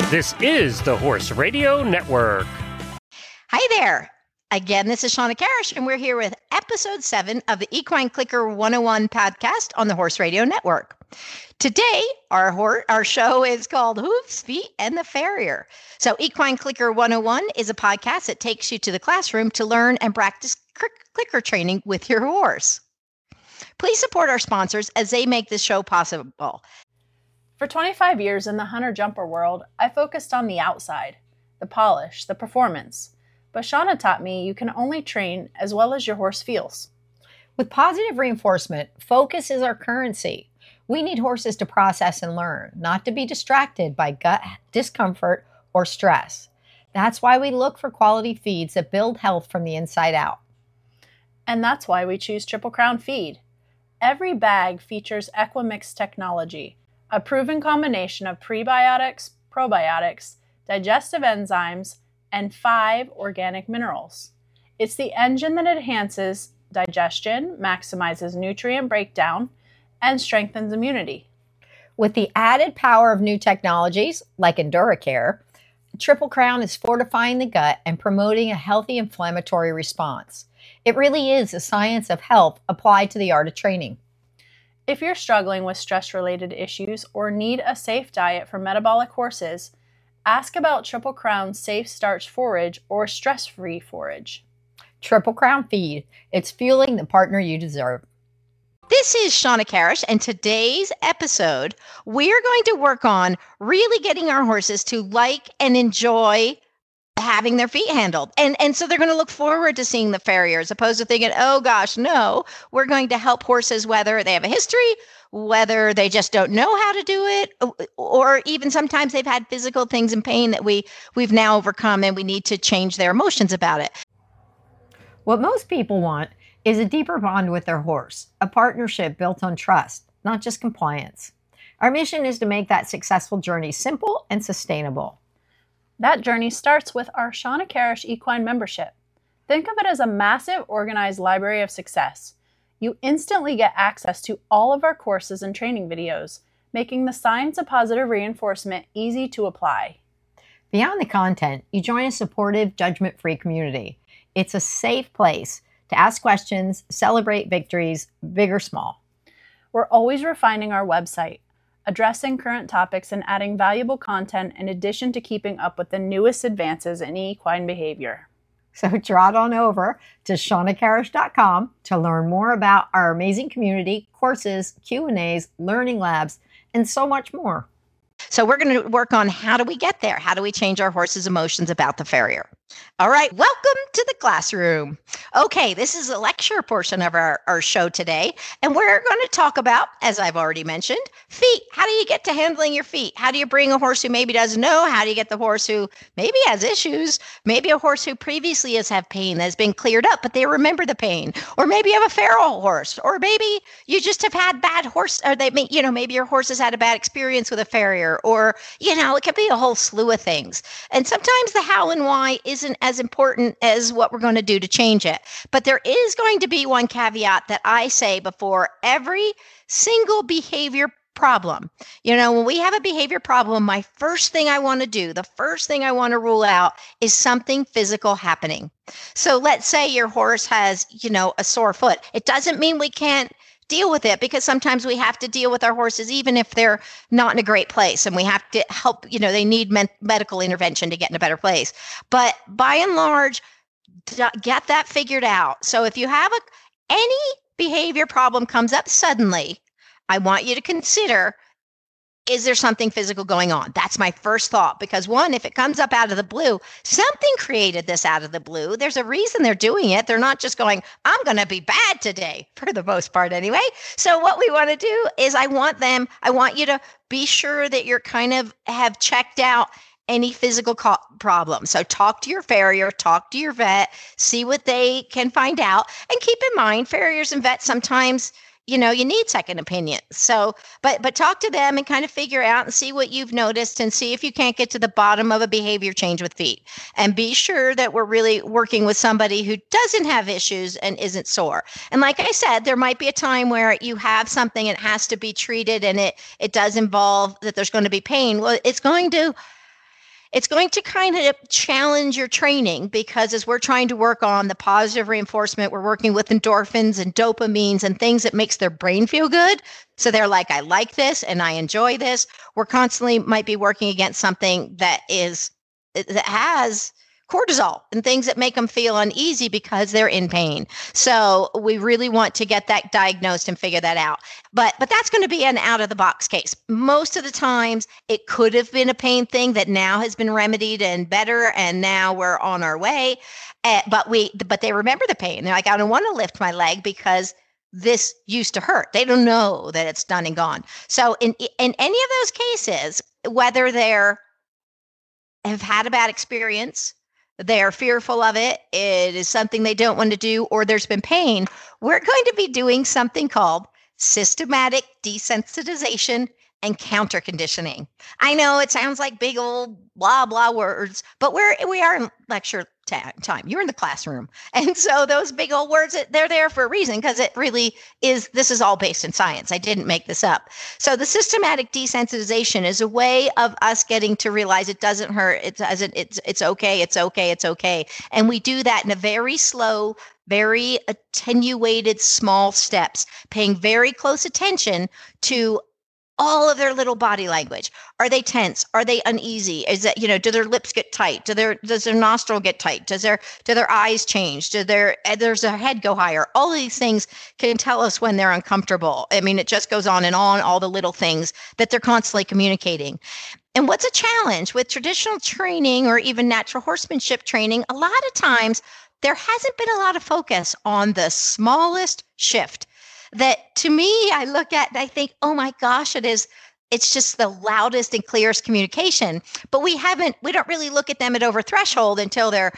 This is the Horse Radio Network. Hi there. Again, this is Shauna Karish, and we're here with episode 7 of the Equine Clicker 101 podcast on the Horse Radio Network. Today, our show is called Hooves, Feet, and the Farrier. So Equine Clicker 101 is a podcast that takes you to the classroom to learn and practice clicker training with your horse. Please support our sponsors as they make this show possible. For 25 years in the hunter-jumper world, I focused on the outside, the polish, the performance. But Shauna taught me you can only train as well as your horse feels. With positive reinforcement, focus is our currency. We need horses to process and learn, not to be distracted by gut discomfort or stress. That's why we look for quality feeds that build health from the inside out. And that's why we choose Triple Crown Feed. Every bag features Equimix technology, a proven combination of prebiotics, probiotics, digestive enzymes, and 5 organic minerals. It's the engine that enhances digestion, maximizes nutrient breakdown, and strengthens immunity. With the added power of new technologies like EnduraCare, Triple Crown is fortifying the gut and promoting a healthy inflammatory response. It really is a science of health applied to the art of training. If you're struggling with stress-related issues or need a safe diet for metabolic horses, ask about Triple Crown's Safe Starch Forage or Stress-Free Forage. Triple Crown Feed. It's fueling the partner you deserve. This is Shauna Karish, and today's episode, we're going to work on really getting our horses to like and enjoy having their feet handled. And so they're going to look forward to seeing the farrier as opposed to thinking, oh gosh, no, we're going to help horses whether they have a history, whether they just don't know how to do it, or even sometimes they've had physical things and pain that we've now overcome and we need to change their emotions about it. What most people want is a deeper bond with their horse, a partnership built on trust, not just compliance. Our mission is to make that successful journey simple and sustainable. That journey starts with our Shauna Karish Equine membership. Think of it as a massive organized library of success. You instantly get access to all of our courses and training videos, making the science of positive reinforcement easy to apply. Beyond the content, you join a supportive, judgment-free community. It's a safe place to ask questions, celebrate victories, big or small. We're always refining our website, addressing current topics and adding valuable content in addition to keeping up with the newest advances in equine behavior. So trot on over to shaunakarish.com to learn more about our amazing community, courses, Q&As, learning labs, and so much more. So we're going to work on how do we get there? How do we change our horse's emotions about the farrier? All right, welcome to the classroom. Okay, this is a lecture portion of our show today, and we're going to talk about, as I've already mentioned, feet. How do you get to handling your feet? How do you bring a horse who maybe doesn't know? How do you get the horse who maybe has issues? Maybe a horse who previously has had pain that has been cleared up, but they remember the pain. Or maybe you have a feral horse, or maybe you just have had bad horse, or maybe your horse has had a bad experience with a farrier, or, it could be a whole slew of things. And sometimes the how and why isn't as important as what we're going to do to change it. But there is going to be one caveat that I say before every single behavior problem. When we have a behavior problem, my first thing I want to do, the first thing I want to rule out is something physical happening. So let's say your horse has, a sore foot. It doesn't mean we can't deal with it, because sometimes we have to deal with our horses even if they're not in a great place, and we have to help, they need medical intervention to get in a better place. But by and large, get that figured out. So if you have any behavior problem comes up suddenly, I want you to consider, is there something physical going on? That's my first thought, because one, if it comes up out of the blue, something created this out of the blue. There's a reason they're doing it. They're not just going, I'm going to be bad today, for the most part anyway. So what we want to do is I want you to be sure that you're kind of have checked out any physical problem. So talk to your farrier, talk to your vet, see what they can find out. And keep in mind, farriers and vets sometimes, you need second opinions. So, but talk to them and kind of figure out and see what you've noticed and see if you can't get to the bottom of a behavior change with feet. And be sure that we're really working with somebody who doesn't have issues and isn't sore. And like I said, there might be a time where you have something and it has to be treated and it does involve that there's going to be pain. Well, it's going to It's going to kind of challenge your training because as we're trying to work on the positive reinforcement, we're working with endorphins and dopamines and things that makes their brain feel good. So they're like, I like this and I enjoy this. We're constantly might be working against something that has cortisol and things that make them feel uneasy because they're in pain. So we really want to get that diagnosed and figure that out. But that's going to be an out of the box case. Most of the times it could have been a pain thing that now has been remedied and better. And now we're on our way. But they remember the pain. They're like, I don't want to lift my leg because this used to hurt. They don't know that it's done and gone. So in any of those cases, whether have had a bad experience, they're fearful of it, it is something they don't want to do, or there's been pain, we're going to be doing something called systematic desensitization and counter conditioning. I know it sounds like big old blah, blah words, but we are in lecture time. You're in the classroom. And so those big old words, they're there for a reason because it really is, this is all based in science. I didn't make this up. So the systematic desensitization is a way of us getting to realize it doesn't hurt. It's okay. It's okay. It's okay. And we do that in a very slow, very attenuated, small steps, paying very close attention to all of their little body language. Are they tense? Are they uneasy? Is that, do their lips get tight? Does their nostril get tight? Do their eyes change? Does their head go higher? All of these things can tell us when they're uncomfortable. I mean, it just goes on and on, all the little things that they're constantly communicating. And what's a challenge with traditional training or even natural horsemanship training, a lot of times there hasn't been a lot of focus on the smallest shift. That to me, I look at and I think, oh my gosh, it's just the loudest and clearest communication. But we don't really look at them at over threshold until they're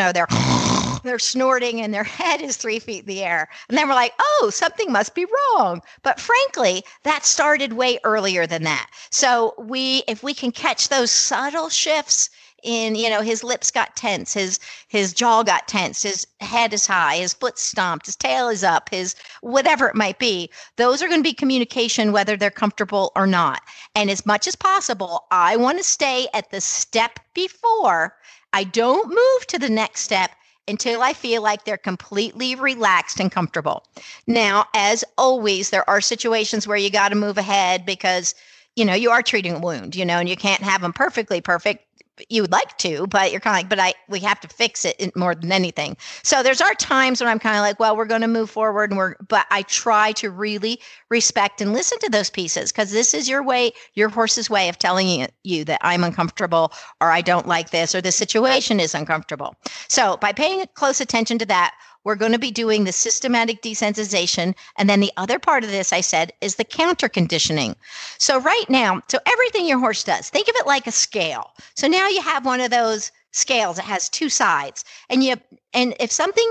snorting and their head is 3 feet in the air. And then we're like, oh, something must be wrong. But frankly, that started way earlier than that. So if we can catch those subtle shifts in, his lips got tense, his jaw got tense, his head is high, his foot stomped, his tail is up, his whatever it might be. Those are going to be communication, whether they're comfortable or not. And as much as possible, I want to stay at the step before. I don't move to the next step until I feel like they're completely relaxed and comfortable. Now, as always, there are situations where you got to move ahead because, you are treating a wound, and you can't have them perfectly perfect. You would like to, but you're kind of like, we have to fix it more than anything. So there's our times when I'm kind of like, well, we're going to move forward but I try to really respect and listen to those pieces because this is your horse's way of telling you that I'm uncomfortable or I don't like this or the situation is uncomfortable. So by paying close attention to that, we're going to be doing the systematic desensitization. And then the other part of this, I said, is the counter conditioning. So right now, everything your horse does, think of it like a scale. So now you have one of those scales that has two sides. And if something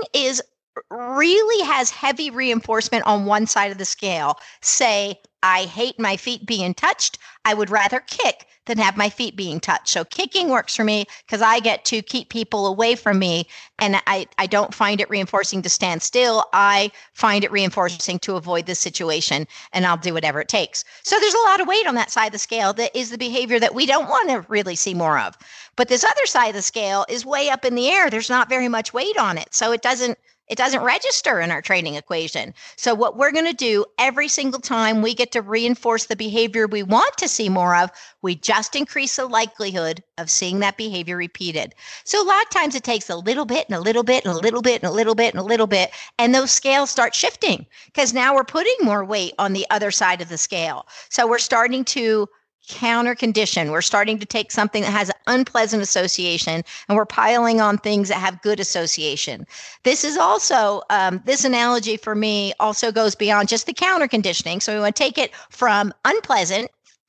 really has heavy reinforcement on one side of the scale, say, I hate my feet being touched, I would rather kick than have my feet being touched. So kicking works for me because I get to keep people away from me and I don't find it reinforcing to stand still. I find it reinforcing to avoid the situation and I'll do whatever it takes. So there's a lot of weight on that side of the scale that is the behavior that we don't want to really see more of. But this other side of the scale is way up in the air. There's not very much weight on it. So it doesn't register in our training equation. So what we're going to do every single time we get to reinforce the behavior we want to see more of, we just increase the likelihood of seeing that behavior repeated. So a lot of times it takes a little bit and a little bit and a little bit and a little bit and a little bit, and those scales start shifting because now we're putting more weight on the other side of the scale. So we're starting to counter condition. We're starting to take something that has an unpleasant association and we're piling on things that have good association. This is also, this analogy for me also goes beyond just the counter conditioning. So we want to take it from unpleasant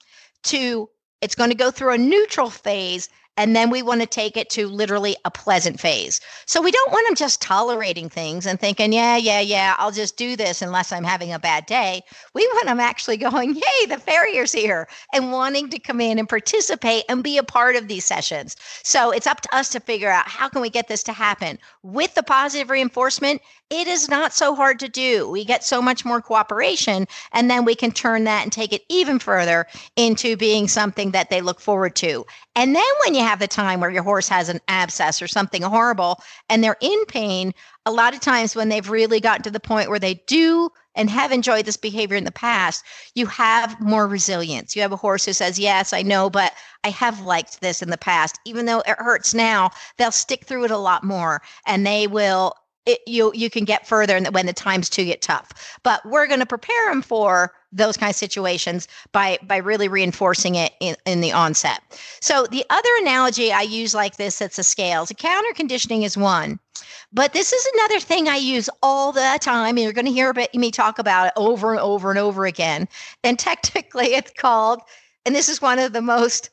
to it's going to go through a neutral phase. And then we want to take it to literally a pleasant phase. So we don't want them just tolerating things and thinking, yeah, I'll just do this unless I'm having a bad day. We want them actually going, yay, the farrier's here, and wanting to come in and participate and be a part of these sessions. So it's up to us to figure out how can we get this to happen. With the positive reinforcement, it is not so hard to do. We get so much more cooperation, and then we can turn that and take it even further into being something that they look forward to. And then when you you have the time where your horse has an abscess or something horrible and they're in pain, a lot of times when they've really gotten to the point where they do and have enjoyed this behavior in the past, you have more resilience. You have a horse who says, yes, I know, but I have liked this in the past. Even though it hurts now, they'll stick through it a lot more, and they will, you can get further when the times do get tough. But we're going to prepare them for those kind of situations by really reinforcing it in the onset. So the other analogy I use like this, that's a scale. So counter conditioning is one. But this is another thing I use all the time, and you're going to hear me talk about it over and over and over again. And technically it's called, and this is one of the most,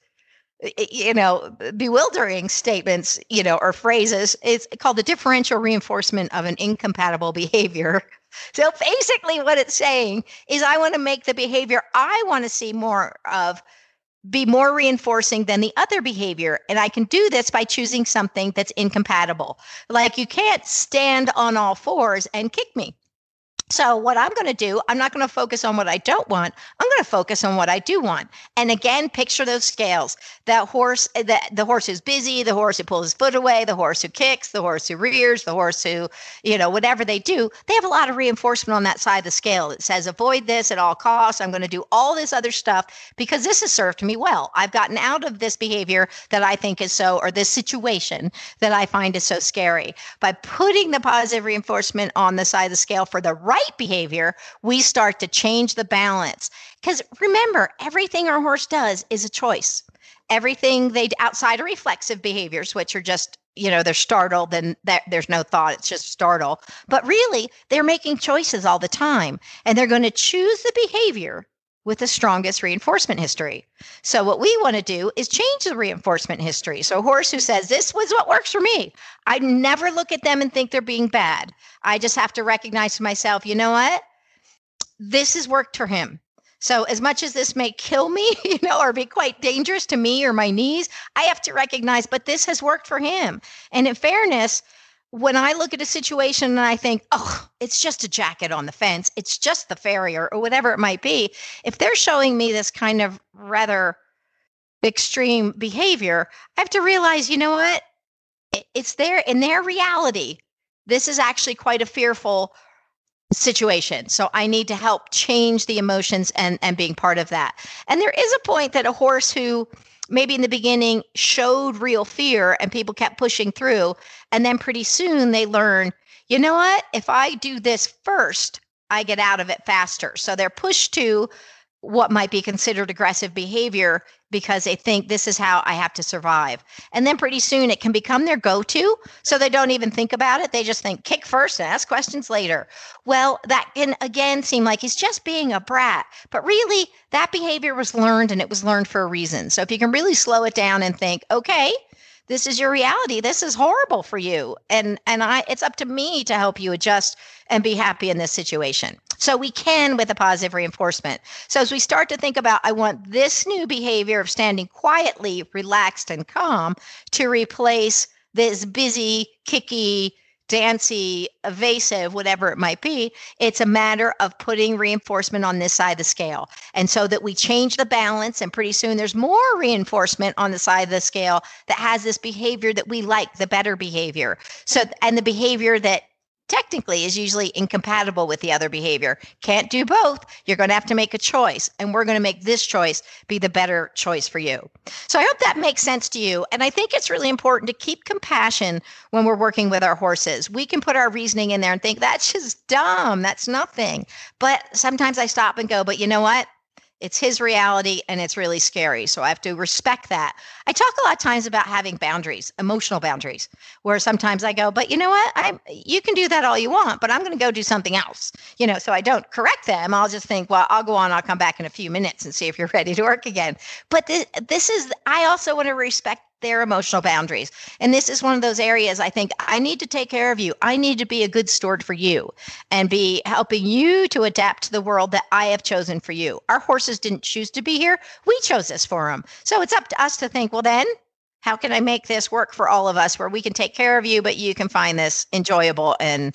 bewildering statements, or phrases. It's called the differential reinforcement of an incompatible behavior. So basically what it's saying is I want to make the behavior I want to see more of be more reinforcing than the other behavior. And I can do this by choosing something that's incompatible. Like you can't stand on all fours and kick me. So what I'm going to do, I'm not going to focus on what I don't want. I'm going to focus on what I do want. And again, picture those scales. That horse, the horse who's busy, the horse who pulls his foot away, the horse who kicks, the horse who rears, the horse who, whatever they do, they have a lot of reinforcement on that side of the scale. It says, avoid this at all costs. I'm going to do all this other stuff because this has served me well. I've gotten out of this behavior that I think is or this situation that I find is so scary. By putting the positive reinforcement on the side of the scale for the right behavior, we start to change the balance. Because remember, everything our horse does is a choice. Everything outside of reflexive behaviors, which are just, they're startled and there's no thought, it's just startle. But really, they're making choices all the time. And they're going to choose the behavior with the strongest reinforcement history. So what we want to do is change the reinforcement history. So a horse who says, this was what works for me, I never look at them and think they're being bad. I just have to recognize to myself, you know what? This has worked for him. So as much as this may kill me, or be quite dangerous to me or my knees, I have to recognize, but this has worked for him. And in fairness, when I look at a situation and I think, oh, it's just a jacket on the fence, it's just the farrier or whatever it might be, if they're showing me this kind of rather extreme behavior, I have to realize, you know what? It's in their reality. This is actually quite a fearful situation. So I need to help change the emotions and being part of that. And there is a point that a horse who maybe in the beginning showed real fear and people kept pushing through, and then pretty soon they learn, you know what? If I do this first, I get out of it faster. So they're pushed to what might be considered aggressive behavior because they think this is how I have to survive. And then pretty soon it can become their go-to. So they don't even think about it. They just think kick first and ask questions later. Well, that can again seem like he's just being a brat, but really that behavior was learned, and it was learned for a reason. So if you can really slow it down and think, okay, this is your reality. This is horrible for you. And it's up to me to help you adjust and be happy in this situation. So we can with a positive reinforcement. So as we start to think about, I want this new behavior of standing quietly, relaxed, and calm to replace this busy, kicky, dancy, evasive, whatever it might be, it's a matter of putting reinforcement on this side of the scale. And so that we change the balance, and pretty soon there's more reinforcement on the side of the scale that has this behavior that we like, the better behavior. So, and the behavior that technically is usually incompatible with the other behavior. Can't do both. You're going to have to make a choice, and we're going to make this choice be the better choice for you. So I hope that makes sense to you. And I think it's really important to keep compassion when we're working with our horses. We can put our reasoning in there and think that's just dumb. That's nothing. But sometimes I stop and go, but you know what? It's his reality, and it's really scary. So I have to respect that. I talk a lot of times about having boundaries, emotional boundaries, where sometimes I go, but you know what? You can do that all you want, but I'm going to go do something else. So I don't correct them. I'll just think, well, I'll go on. I'll come back in a few minutes and see if you're ready to work again. But I also want to respect their emotional boundaries. And this is one of those areas I think I need to take care of you. I need to be a good steward for you and be helping you to adapt to the world that I have chosen for you. Our horses didn't choose to be here. We chose this for them. So it's up to us to think, well, then how can I make this work for all of us where we can take care of you, but you can find this enjoyable and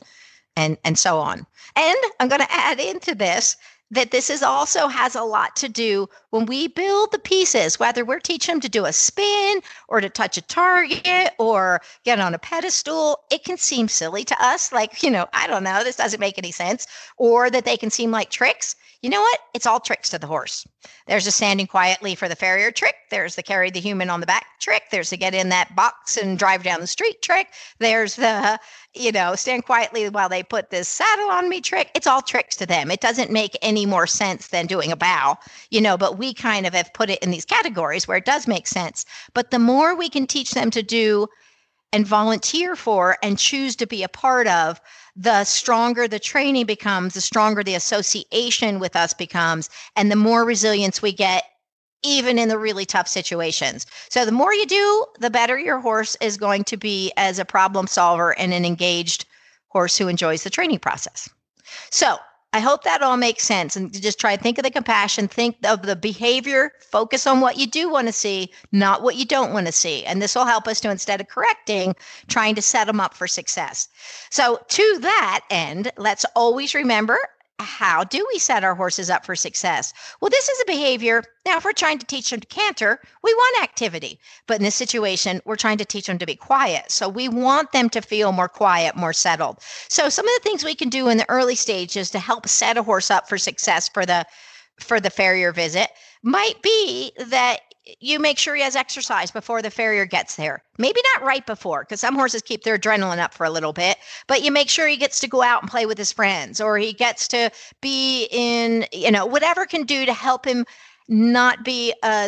so on. And I'm going to add into this that this is also has a lot to do when we build the pieces, whether we're teaching them to do a spin or to touch a target or get on a pedestal, it can seem silly to us. Like, I don't know, this doesn't make any sense. Or that they can seem like tricks. You know what? It's all tricks to the horse. There's a standing quietly for the farrier trick. There's the carry the human on the back trick. There's the get in that box and drive down the street trick. There's the, stand quietly while they put this saddle on me trick. It's all tricks to them. It doesn't make any more sense than doing a bow, but we kind of have put it in these categories where it does make sense. But the more we can teach them to do and volunteer for and choose to be a part of, the stronger the training becomes, the stronger the association with us becomes, and the more resilience we get, even in the really tough situations. So the more you do, the better your horse is going to be as a problem solver and an engaged horse who enjoys the training process. So I hope that all makes sense. And just try to think of the compassion, think of the behavior, focus on what you do want to see, not what you don't want to see. And this will help us to, instead of correcting, trying to set them up for success. So to that end, let's always remember, how do we set our horses up for success? Well, this is a behavior. Now, if we're trying to teach them to canter, we want activity. But in this situation, we're trying to teach them to be quiet. So we want them to feel more quiet, more settled. So some of the things we can do in the early stages to help set a horse up for success for the farrier visit might be that you make sure he has exercise before the farrier gets there. Maybe not right before, because some horses keep their adrenaline up for a little bit, but you make sure he gets to go out and play with his friends, or he gets to be in, whatever can do to help him not be a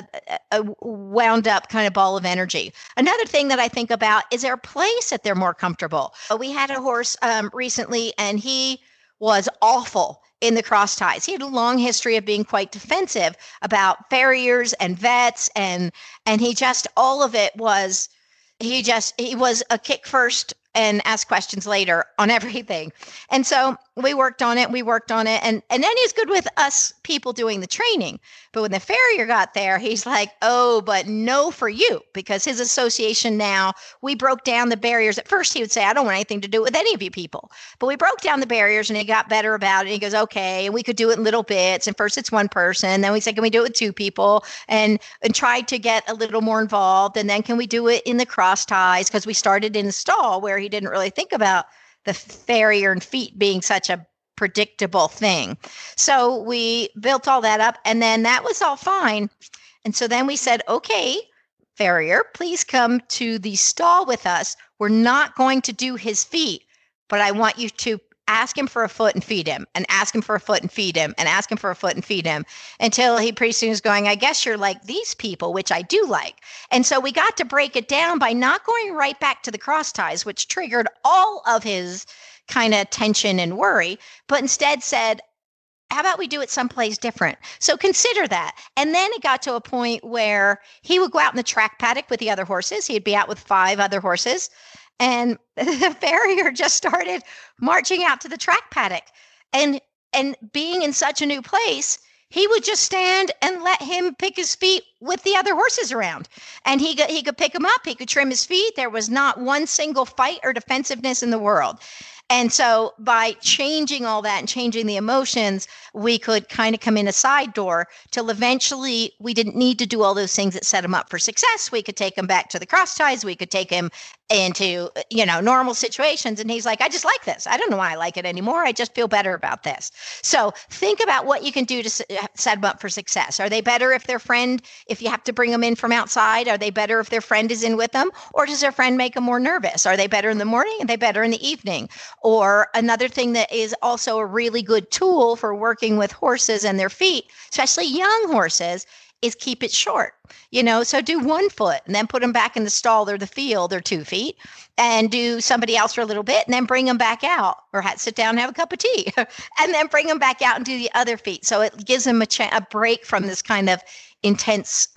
wound up kind of ball of energy. Another thing that I think about is their place that they're more comfortable. We had a horse recently, and he was awful in the cross ties. He had a long history of being quite defensive about farriers and vets, and he just, all of it was, he was a kick first and ask questions later on everything. And so we worked on it, and then he's good with us people doing the training. But when the farrier got there, he's like, oh, but no for you, because his association now, we broke down the barriers. At first he would say, I don't want anything to do with any of you people. But we broke down the barriers and he got better about it. He goes, okay, and we could do it in little bits. And first it's one person. Then we said, can we do it with two people? And tried to get a little more involved. And then can we do it in the cross ties? Because we started in the stall where he didn't really think about the farrier and feet being such a predictable thing. So we built all that up, and then that was all fine. And so then we said, okay, farrier, please come to the stall with us. We're not going to do his feet, but I want you to ask him for a foot and feed him, and ask him for a foot and feed him, and ask him for a foot and feed him, until he pretty soon is going, I guess you're like these people, which I do like. And so we got to break it down by not going right back to the cross ties, which triggered all of his kind of tension and worry, but instead said, how about we do it someplace different? So consider that. And then it got to a point where he would go out in the track paddock with the other horses. He'd be out with 5 other horses. And the farrier just started marching out to the track paddock. And being in such a new place, he would just stand and let him pick his feet with the other horses around. And he could pick them up. He could trim his feet. There was not one single fight or defensiveness in the world. And so by changing all that and changing the emotions, we could kind of come in a side door till eventually we didn't need to do all those things that set him up for success. We could take him back to the cross ties. We could take him into, normal situations. And he's like, I just like this. I don't know why I like it anymore. I just feel better about this. So think about what you can do to set them up for success. Are they better if if you have to bring them in from outside? Are they better if their friend is in with them? Or does their friend make them more nervous? Are they better in the morning? Are they better in the evening? Or another thing that is also a really good tool for working with horses and their feet, especially young horses, is keep it short. So do 1 foot and then put them back in the stall or the field or 2 feet, and do somebody else for a little bit and then bring them back out, or sit down and have a cup of tea and then bring them back out and do the other feet. So it gives them a break from this kind of intense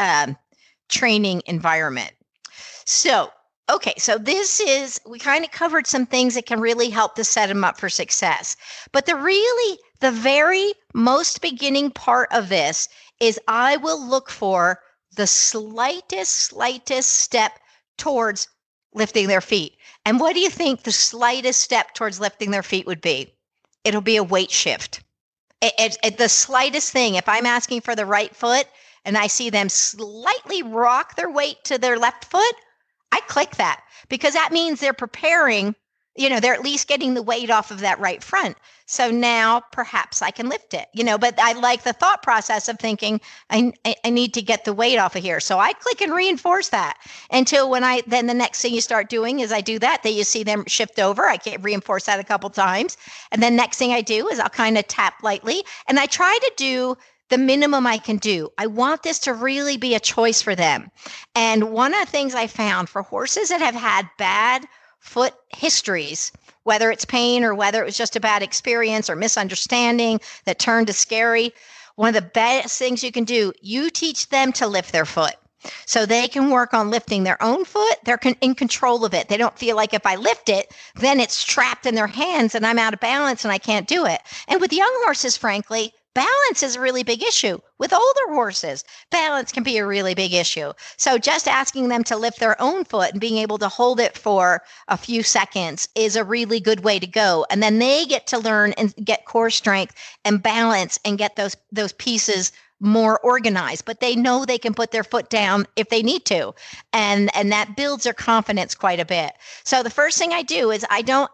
training environment. So we kind of covered some things that can really help to set them up for success. But the very most beginning part of this is I will look for the slightest step towards lifting their feet. And what do you think the slightest step towards lifting their feet would be? It'll be a weight shift. The slightest thing. If I'm asking for the right foot and I see them slightly rock their weight to their left foot, I click that because that means they're preparing, they're at least getting the weight off of that right front. So now perhaps I can lift it, but I like the thought process of thinking I need to get the weight off of here. So I click and reinforce that until then the next thing you start doing is I do that. Then you see them shift over. I can reinforce that a couple times. And then next thing I do is I'll kind of tap lightly and I try to do the minimum I can do. I want this to really be a choice for them. And one of the things I found for horses that have had bad foot histories, whether it's pain or whether it was just a bad experience or misunderstanding that turned to scary, one of the best things you can do, you teach them to lift their foot. So they can work on lifting their own foot. They're in control of it. They don't feel like if I lift it, then it's trapped in their hands and I'm out of balance and I can't do it. And with young horses, frankly, balance is a really big issue. With older horses, balance can be a really big issue. So just asking them to lift their own foot and being able to hold it for a few seconds is a really good way to go. And then they get to learn and get core strength and balance and get those pieces more organized, but they know they can put their foot down if they need to. And that builds their confidence quite a bit. So the first thing I do is I don't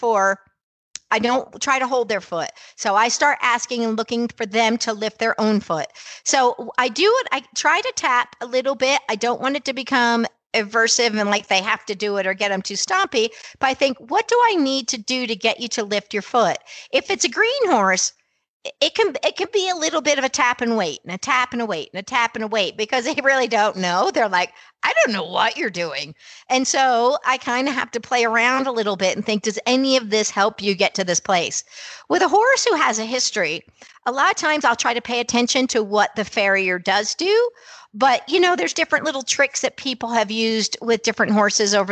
try to hold their foot. So I start asking and looking for them to lift their own foot. So I do it. I try to tap a little bit. I don't want it to become aversive and like they have to do it or get them too stompy. But I think, what do I need to do to get you to lift your foot? If it's a green horse, it can be a little bit of a tap and wait and a tap and a wait and a tap and a wait because they really don't know. They're like, I don't know what you're doing. And so I kind of have to play around a little bit and think, does any of this help you get to this place? With a horse who has a history, a lot of times I'll try to pay attention to what the farrier does do. But, there's different little tricks that people have used with different horses over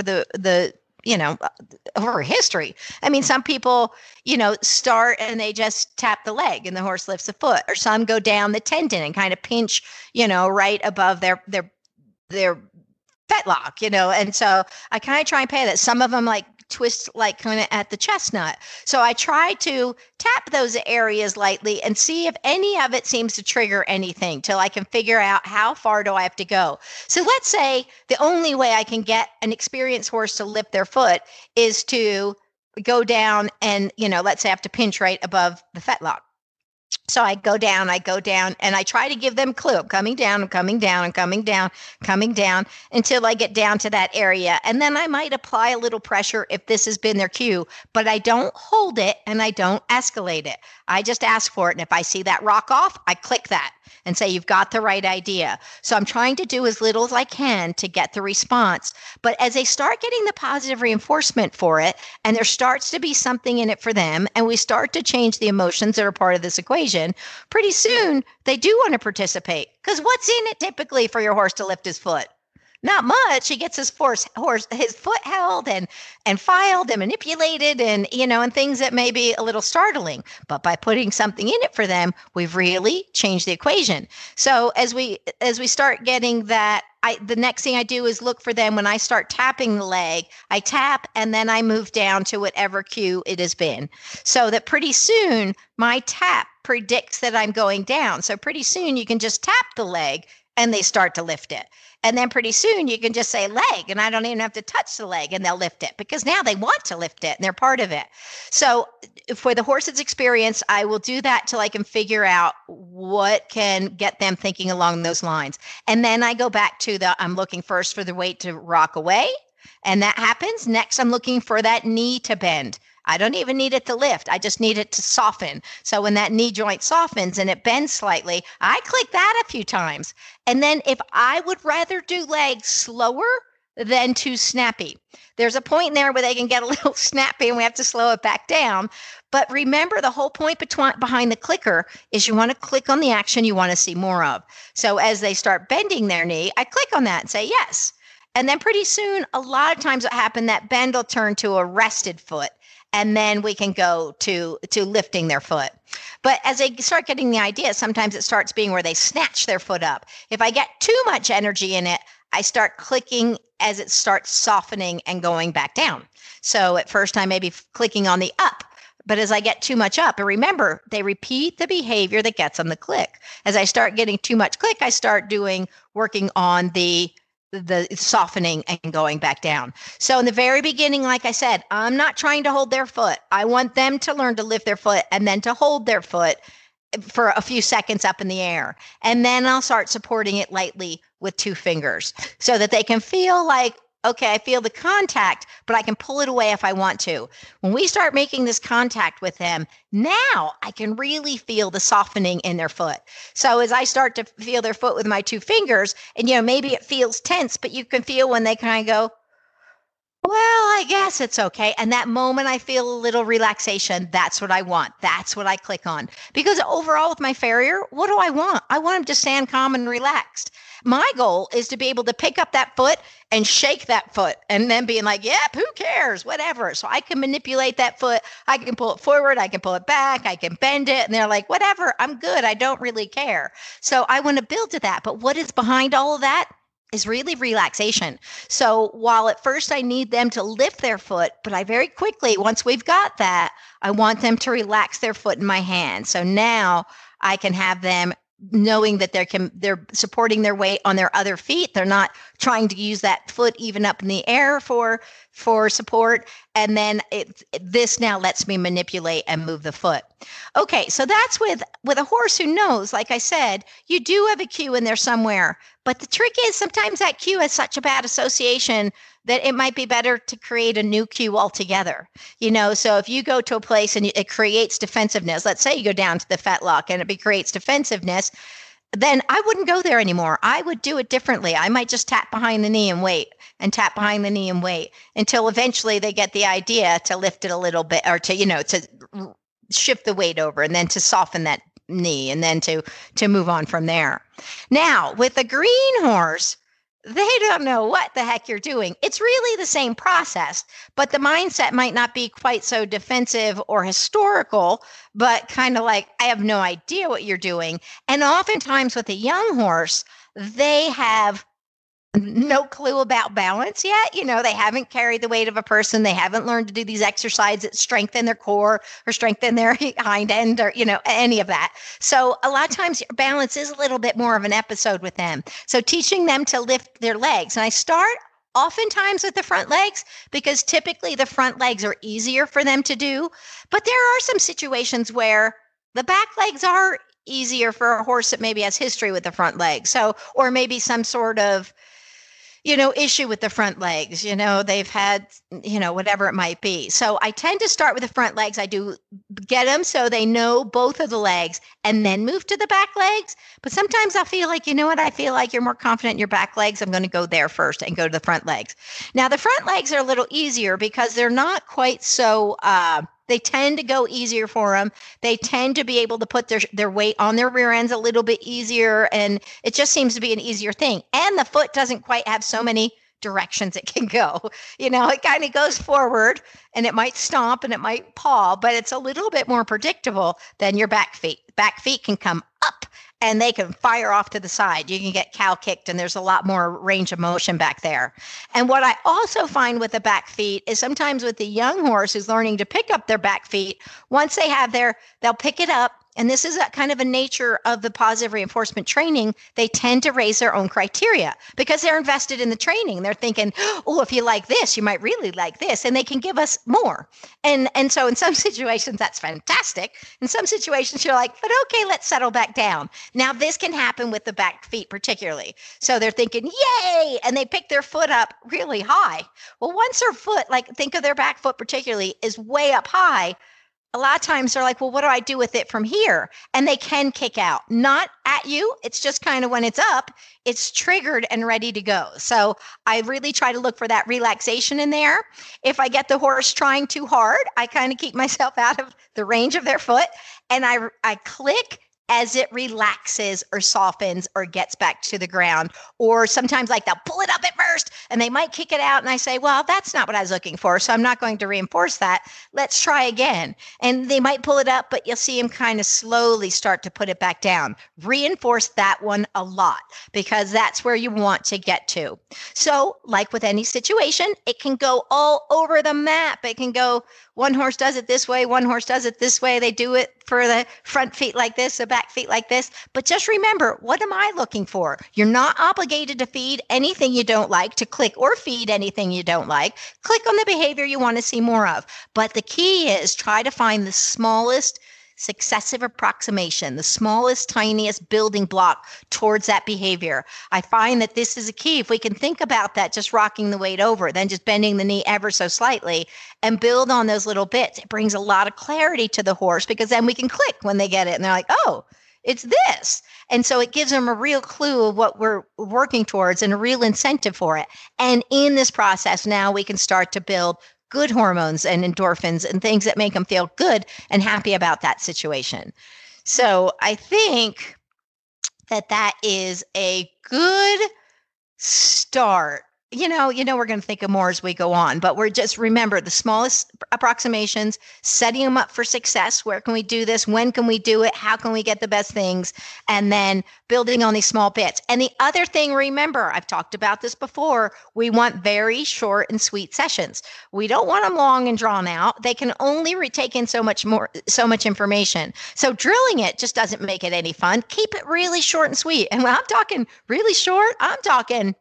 over history. I mean, some people, start and they just tap the leg and the horse lifts the foot, or some go down the tendon and kind of pinch, right above their fetlock, and so I kind of try and pay that. Some of them like twist like kind of at the chestnut. So I try to tap those areas lightly and see if any of it seems to trigger anything till I can figure out how far do I have to go. So let's say the only way I can get an experienced horse to lift their foot is to go down and, let's say I have to pinch right above the fetlock. So I go down, and I try to give them a clue. I'm coming down until I get down to that area. And then I might apply a little pressure if this has been their cue, but I don't hold it and I don't escalate it. I just ask for it. And if I see that rock off, I click that and say, you've got the right idea. So I'm trying to do as little as I can to get the response. But as they start getting the positive reinforcement for it, and there starts to be something in it for them, and we start to change the emotions that are part of this equation, pretty soon they do want to participate. Because what's in it typically for your horse to lift his foot? Not much. He gets his foot held and filed and manipulated and, and things that may be a little startling. But by putting something in it for them, we've really changed the equation. So as we start getting that, the next thing I do is look for them when I start tapping the leg. I tap and then I move down to whatever cue it has been. So that pretty soon my tap predicts that I'm going down. So pretty soon you can just tap the leg and they start to lift it. And then pretty soon you can just say leg and I don't even have to touch the leg and they'll lift it because now they want to lift it and they're part of it. So for the horse's experience, I will do that till I can figure out what can get them thinking along those lines. And then I go back to I'm looking first for the weight to rock away. And that happens. Next, I'm looking for that knee to bend. I don't even need it to lift. I just need it to soften. So when that knee joint softens and it bends slightly, I click that a few times. And then if I would rather do legs slower than too snappy, there's a point in there where they can get a little snappy and we have to slow it back down. But remember, the whole point behind the clicker is you want to click on the action you want to see more of. So as they start bending their knee, I click on that and say yes. And then pretty soon, a lot of times what happens, that bend will turn to a rested foot. And then we can go to lifting their foot. But as they start getting the idea, sometimes it starts being where they snatch their foot up. If I get too much energy in it, I start clicking as it starts softening and going back down. So at first I may be clicking on the up, But as I get too much up, and remember, they repeat the behavior that gets them the click. As I start getting too much click, I start working on the softening and going back down. So in the very beginning, like I said, I'm not trying to hold their foot. I want them to learn to lift their foot and then to hold their foot for a few seconds up in the air. And then I'll start supporting it lightly with 2 fingers so that they can feel like, okay, I feel the contact, but I can pull it away if I want to. When we start making this contact with them, now I can really feel the softening in their foot. So as I start to feel their foot with my 2 fingers, and maybe it feels tense, but you can feel when they kind of go, well, I guess it's okay. And that moment I feel a little relaxation. That's what I want. That's what I click on. Because overall with my farrier, what do I want? I want them to stand calm and relaxed. My goal is to be able to pick up that foot and shake that foot and then being like, yep, who cares? Whatever. So I can manipulate that foot. I can pull it forward. I can pull it back. I can bend it. And they're like, whatever, I'm good. I don't really care. So I want to build to that. But what is behind all of that is really relaxation. So while at first I need them to lift their foot, but I very quickly, once we've got that, I want them to relax their foot in my hand. So now I can have them knowing that they're supporting their weight on their other feet. They're not trying to use that foot even up in the air for support. And then this now lets me manipulate and move the foot. Okay, so that's with a horse who knows, like I said, you do have a cue in there somewhere. But the trick is sometimes that cue has such a bad association that it might be better to create a new cue altogether. So if you go to a place and it creates defensiveness, let's say you go down to the fetlock and it creates defensiveness, then I wouldn't go there anymore. I would do it differently. I might just tap behind the knee and wait and tap behind the knee and wait until eventually they get the idea to lift it a little bit or to shift the weight over and then to soften that knee and then to move on from there. Now, with a green horse, they don't know what the heck you're doing. It's really the same process, but the mindset might not be quite so defensive or historical, but kind of like, I have no idea what you're doing. And oftentimes with a young horse, they have no clue about balance yet. They haven't carried the weight of a person. They haven't learned to do these exercises that strengthen their core or strengthen their hind end or, any of that. So a lot of times balance is a little bit more of an episode with them. So teaching them to lift their legs. And I start oftentimes with the front legs because typically the front legs are easier for them to do. But there are some situations where the back legs are easier for a horse that maybe has history with the front legs. So, or maybe some sort of issue with the front legs, they've had, whatever it might be. So I tend to start with the front legs. I do get them so they know both of the legs and then move to the back legs. But sometimes I feel like, I feel like you're more confident in your back legs. I'm going to go there first and go to the front legs. Now, the front legs are a little easier because they're not quite so, they tend to go easier for them. They tend to be able to put their weight on their rear ends a little bit easier. And it just seems to be an easier thing. And the foot doesn't quite have so many directions it can go. It kind of goes forward and it might stomp and it might paw, but it's a little bit more predictable than your back feet. Back feet can come up and they can fire off to the side. You can get cow kicked and there's a lot more range of motion back there. And what I also find with the back feet is sometimes with the young horse who's learning to pick up their back feet, once they have they'll pick it up. And this is a kind of a nature of the positive reinforcement training. They tend to raise their own criteria because they're invested in the training. They're thinking, oh, if you like this, you might really like this. And they can give us more. And so in some situations, that's fantastic. In some situations, you're like, but okay, let's settle back down. Now, this can happen with the back feet particularly. So they're thinking, yay, and they pick their foot up really high. Well, once their foot, think of their back foot particularly, is way up high, a lot of times they're like, well, what do I do with it from here? And they can kick out, not at you. It's just kind of when it's up, it's triggered and ready to go. So I really try to look for that relaxation in there. If I get the horse trying too hard, I kind of keep myself out of the range of their foot and I click as it relaxes or softens or gets back to the ground. Or sometimes like they'll pull it up at first and they might kick it out. And I say, well, that's not what I was looking for. So I'm not going to reinforce that. Let's try again. And they might pull it up, but you'll see them kind of slowly start to put it back down. Reinforce that one a lot because that's where you want to get to. So like with any situation, it can go all over the map. It can go, one horse does it this way, one horse does it this way. They do it for the front feet like this, the back feet like this. But just remember, what am I looking for? You're not obligated to feed anything you don't like, to click or feed anything you don't like. Click on the behavior you want to see more of. But the key is try to find the smallest successive approximation, the smallest, tiniest building block towards that behavior. I find that this is a key. If we can think about that, just rocking the weight over, then just bending the knee ever so slightly and build on those little bits, it brings a lot of clarity to the horse because then we can click when they get it and they're like, oh, it's this. And so it gives them a real clue of what we're working towards and a real incentive for it. And in this process, now we can start to build good hormones and endorphins and things that make them feel good and happy about that situation. So I think that is a good start. You know, we're going to think of more as we go on, but we're just remember the smallest approximations, setting them up for success. Where can we do this? When can we do it? How can we get the best things? And then building on these small bits. And the other thing, remember, I've talked about this before. We want very short and sweet sessions. We don't want them long and drawn out. They can only take in so much information. So drilling it just doesn't make it any fun. Keep it really short and sweet. And when I'm talking really short, I'm talking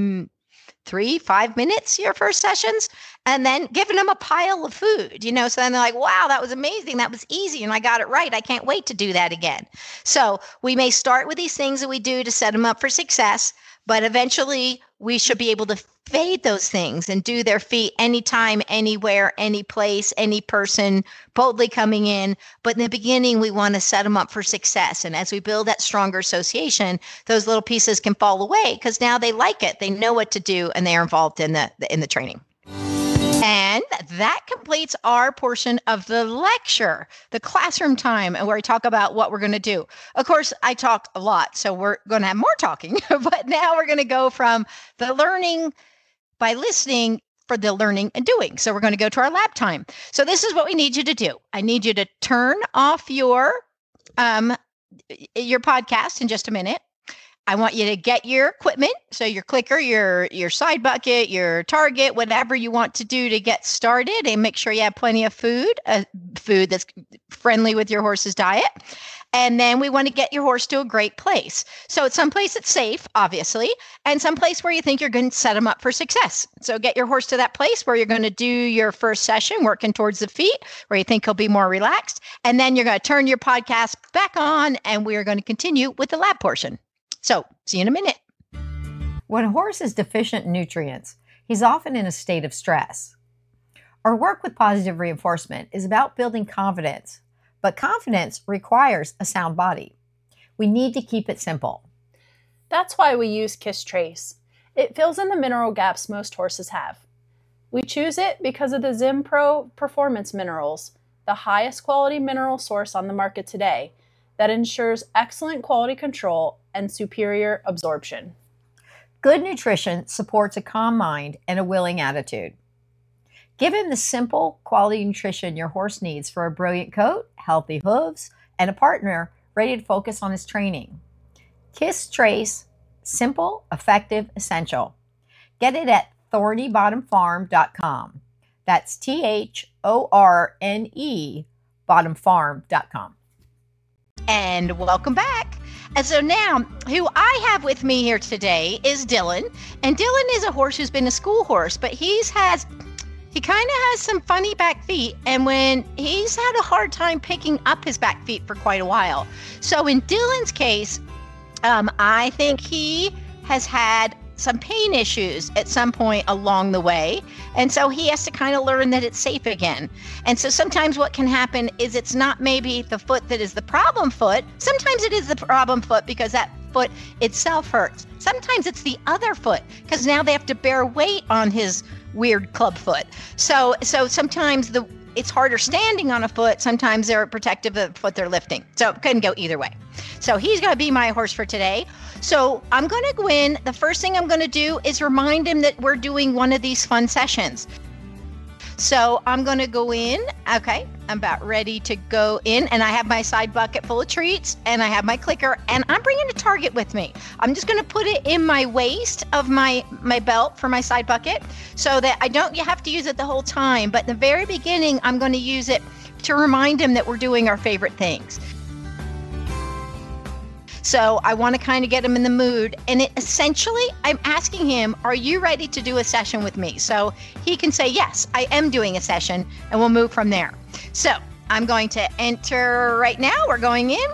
3-5 minutes your first sessions, and then giving them a pile of food, so then they're like, wow, that was amazing. That was easy. And I got it right. I can't wait to do that again. So we may start with these things that we do to set them up for success, but eventually we should be able to fade those things and do their feet anytime, anywhere, any place, any person boldly coming in. But in the beginning, we want to set them up for success. And as we build that stronger association, those little pieces can fall away because now they like it. They know what to do and they are involved in the training. And that completes our portion of the lecture, the classroom time, where we talk about what we're going to do. Of course, I talk a lot, so we're going to have more talking. But now we're going to go from the learning by listening for the learning and doing. So we're going to go to our lab time. So this is what we need you to do. I need you to turn off your podcast in just a minute. I want you to get your equipment, so your clicker, your side bucket, your target, whatever you want to do to get started, and make sure you have plenty of food that's friendly with your horse's diet. And then we want to get your horse to a great place. So it's someplace that's safe, obviously, and someplace where you think you're going to set them up for success. So get your horse to that place where you're going to do your first session, working towards the feet, where you think he'll be more relaxed. And then you're going to turn your podcast back on, and we're going to continue with the lab portion. So, see you in a minute. When a horse is deficient in nutrients, he's often in a state of stress. Our work with positive reinforcement is about building confidence, but confidence requires a sound body. We need to keep it simple. That's why we use Kiss Trace. It fills in the mineral gaps most horses have. We choose it because of the ZimPro Performance Minerals, the highest quality mineral source on the market today, that ensures excellent quality control and superior absorption. Good nutrition supports a calm mind and a willing attitude. Give him the simple, quality nutrition your horse needs for a brilliant coat, healthy hooves, and a partner ready to focus on his training. Kiss Trace, simple, effective, essential. Get it at thornybottomfarm.com. That's THORNE bottomfarm.com. And welcome back. And so now, who I have with me here today is Dylan. And Dylan is a horse who's been a school horse, but he kind of has some funny back feet. And when he's had a hard time picking up his back feet for quite a while. So in Dylan's case, I think he has had some pain issues at some point along the way. And so he has to kind of learn that it's safe again. And so sometimes what can happen is it's not maybe the foot that is the problem foot. Sometimes it is the problem foot because that foot itself hurts. Sometimes it's the other foot because now they have to bear weight on his weird club foot. So sometimes it's harder standing on a foot. Sometimes they're protective of the foot they're lifting. So it couldn't go either way. So he's going to be my horse for today. So I'm going to go in. The first thing I'm going to do is remind him that we're doing one of these fun sessions. So I'm going to go in. Okay, I'm about ready to go in, and I have my side bucket full of treats, and I have my clicker, and I'm bringing a target with me. I'm just going to put it in my waist of my belt for my side bucket so that you have to use it the whole time. But in the very beginning, I'm going to use it to remind him that we're doing our favorite things. So I want to kind of get him in the mood. And essentially, I'm asking him, are you ready to do a session with me? So he can say, yes, I am doing a session, and we'll move from there. So I'm going to enter right now. We're going in.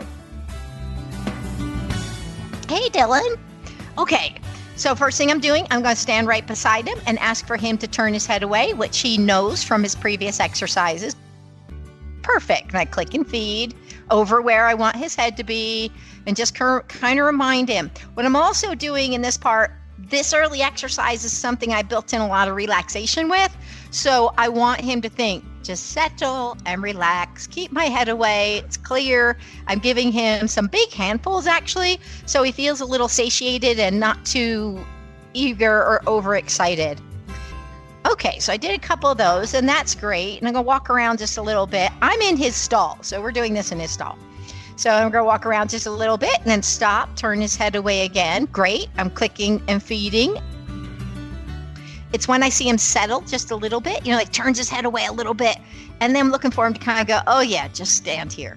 Hey, Dylan. Okay. So first thing I'm doing, I'm going to stand right beside him and ask for him to turn his head away, which he knows from his previous exercises. Perfect. And I click and feed over where I want his head to be and just kind of remind him. What I'm also doing in this part, this early exercise is something I built in a lot of relaxation with. So I want him to think, just settle and relax, keep my head away. It's clear. I'm giving him some big handfuls actually, so he feels a little satiated and not too eager or overexcited. Okay, so I did a couple of those, and that's great. And I'm going to walk around just a little bit. I'm in his stall, so we're doing this in his stall. So I'm going to walk around just a little bit and then stop, turn his head away again. Great. I'm clicking and feeding. It's when I see him settle just a little bit, like turns his head away a little bit. And then I'm looking for him to kind of go, oh yeah, just stand here.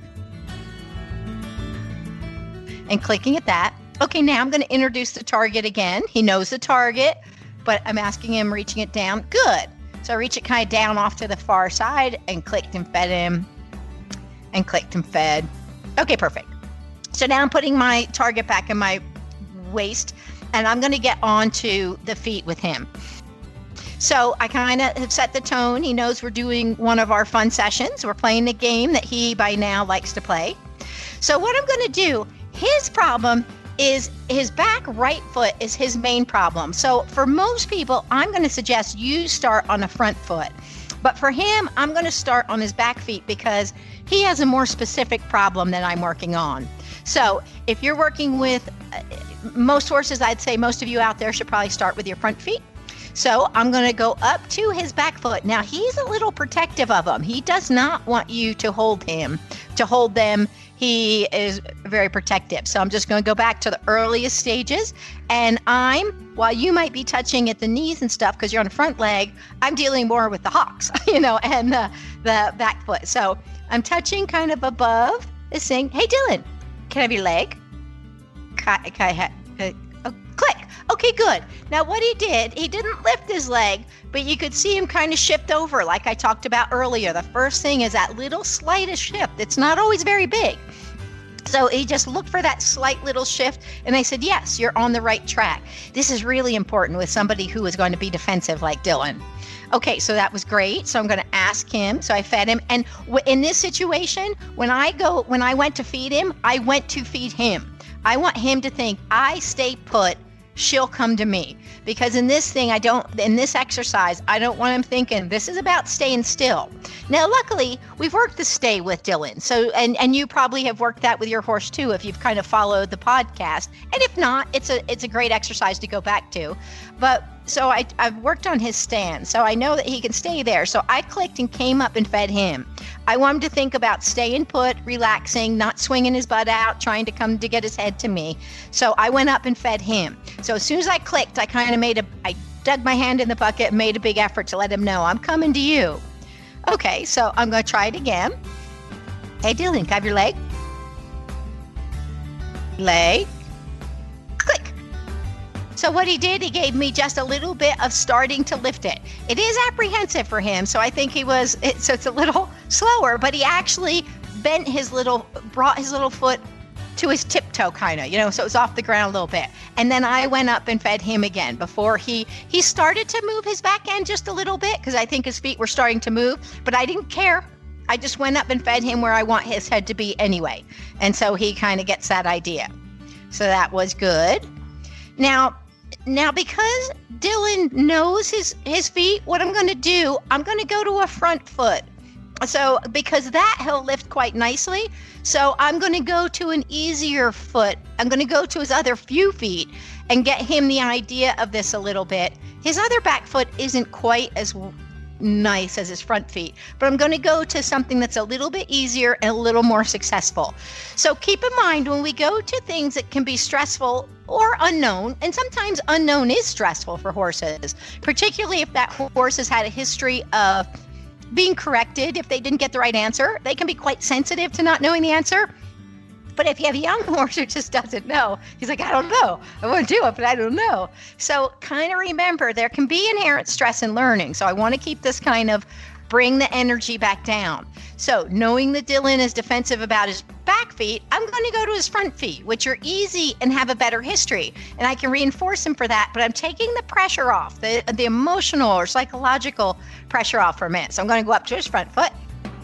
And clicking at that. Okay, now I'm going to introduce the target again. He knows the target, but I'm asking him, reaching it down. Good. So I reach it kind of down off to the far side and clicked and fed him and clicked and fed. Okay, perfect. So now I'm putting my target back in my waist, and I'm going to get onto the feet with him. So I kind of have set the tone. He knows we're doing one of our fun sessions. We're playing the game that he by now likes to play. So what I'm going to do, his problem is his back right foot is his main problem. So for most people, I'm going to suggest you start on the front foot. But for him, I'm going to start on his back feet because he has a more specific problem that I'm working on. So if you're working with most horses, I'd say most of you out there should probably start with your front feet. So I'm going to go up to his back foot. Now, he's a little protective of them. He does not want you to hold them. He is very protective. So I'm just going to go back to the earliest stages. And while you might be touching at the knees and stuff because you're on the front leg, I'm dealing more with the hocks, and the back foot. So I'm touching kind of above this thing. Hey, Dylan, can I have your leg? Click. Okay, good. Now what he didn't lift his leg, but you could see him kind of shift over like I talked about earlier. The first thing is that little slightest shift. It's not always very big. So he just looked for that slight little shift, and I said, yes, you're on the right track. This is really important with somebody who is going to be defensive like Dylan. Okay, so that was great. So I'm going to ask him. So I fed him. And in this situation, when I went to feed him, I went to feed him. I want him to think, I stay put, she'll come to me. Because in this exercise, I don't want him thinking this is about staying still. Now, luckily, we've worked the stay with Dylan. So, and you probably have worked that with your horse too, if you've kind of followed the podcast. And if not, it's a great exercise to go back to. But so I've worked on his stand. So I know that he can stay there. So I clicked and came up and fed him. I want him to think about staying put, relaxing, not swinging his butt out, trying to come to get his head to me. So I went up and fed him. So as soon as I clicked, I dug my hand in the bucket and made a big effort to let him know, I'm coming to you. Okay, so I'm going to try it again. Hey, Dylan, can I have your leg? Leg. Click. So what he did, he gave me just a little bit of starting to lift it. It is apprehensive for him, so I think so it's a little slower, but he actually brought his little foot to his tiptoe kind of, so it was off the ground a little bit. And then I went up and fed him again before he started to move his back end just a little bit because I think his feet were starting to move, but I didn't care. I just went up and fed him where I want his head to be anyway. And so he kind of gets that idea. So that was good. Now because Dylan knows his feet, what I'm going to do, I'm going to go to a front foot. So because that he'll lift quite nicely. So I'm going to go to an easier foot. I'm going to go to his other few feet and get him the idea of this a little bit. His other back foot isn't quite as nice as his front feet, but I'm going to go to something that's a little bit easier and a little more successful. So keep in mind when we go to things that can be stressful or unknown, and sometimes unknown is stressful for horses, particularly if that horse has had a history of being corrected. If they didn't get the right answer, they can be quite sensitive to not knowing the answer. But if you have a young horse who just doesn't know, he's like, I don't know. I want to do it, but I don't know. So kind of remember, there can be inherent stress in learning. So I want to keep this kind of bring the energy back down. So knowing that Dylan is defensive about his back feet, I'm going to go to his front feet, which are easy and have a better history. And I can reinforce him for that, but I'm taking the pressure off, the emotional or psychological pressure off for a minute. So I'm going to go up to his front foot.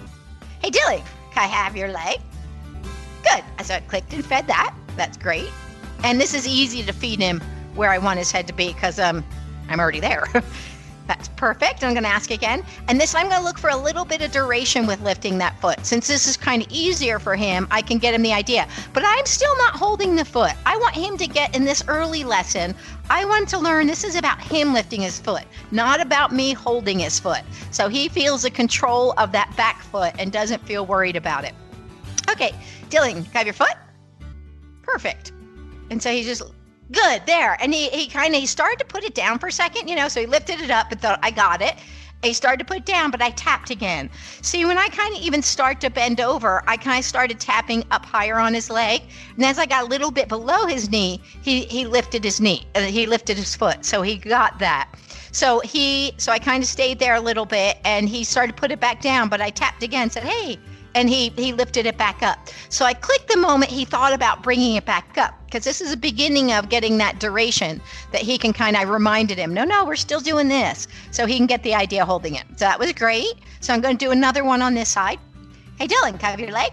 Hey, Dylan, can I have your leg? Good. So I clicked and fed that. That's great. And this is easy to feed him where I want his head to be because I'm already there. That's perfect. I'm going to ask again. And this, I'm going to look for a little bit of duration with lifting that foot. Since this is kind of easier for him, I can get him the idea. But I'm still not holding the foot. I want him to get in this early lesson. I want to learn this is about him lifting his foot, not about me holding his foot. So he feels the control of that back foot and doesn't feel worried about it. Okay, Dylan, can I have your foot? Perfect. And so he just, good, there. And he started to put it down for a second, so he lifted it up and thought, I got it. And he started to put it down, but I tapped again. See, when I kind of even start to bend over, I kind of started tapping up higher on his leg. And as I got a little bit below his knee, he lifted his knee, he lifted his foot. So he got that. So I kind of stayed there a little bit and he started to put it back down, but I tapped again, said, hey, and he lifted it back up. So I clicked the moment he thought about bringing it back up, because this is the beginning of getting that duration that he can I reminded him, no, we're still doing this. So he can get the idea of holding it. So that was great. So I'm going to do another one on this side. Hey, Dylan, can I have your leg?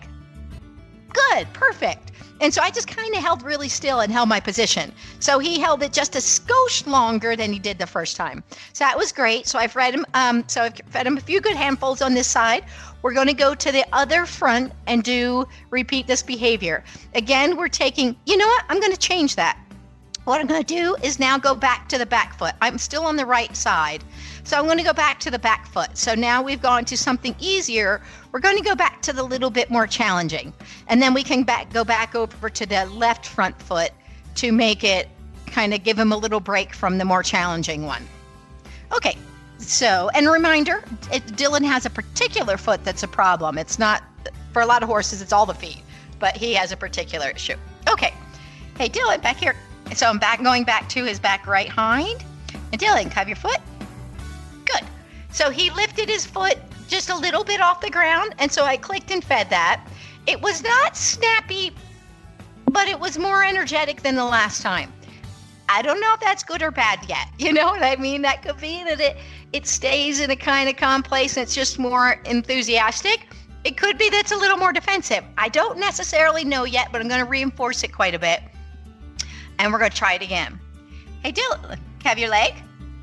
Good, perfect. And so I just kind of held really still and held my position. So he held it just a skosh longer than he did the first time. So that was great. So I've fed him a few good handfuls on this side. We're going to go to the other front and repeat this behavior. Again, we're taking, you know what? I'm going to change that. What I'm going to do is now go back to the back foot. I'm still on the right side. So I'm going to go back to the back foot. So now we've gone to something easier. We're going to go back to the little bit more challenging. And then we can go back over to the left front foot to make it kind of give him a little break from the more challenging one. Okay. So, and a reminder, Dylan has a particular foot that's a problem. It's not, for a lot of horses, it's all the feet, but he has a particular issue. Okay. Hey, Dylan, back here. So I'm going back to his back right hind. And Dylan, can I have your foot? Good. So he lifted his foot just a little bit off the ground, and so I clicked and fed that. It was not snappy, but it was more energetic than the last time. I don't know if that's good or bad yet. You know what I mean? That could be that it stays in a kind of calm place and it's just more enthusiastic. It could be that it's a little more defensive. I don't necessarily know yet, but I'm going to reinforce it quite a bit. And we're going to try it again. Hey, Dylan, have your leg?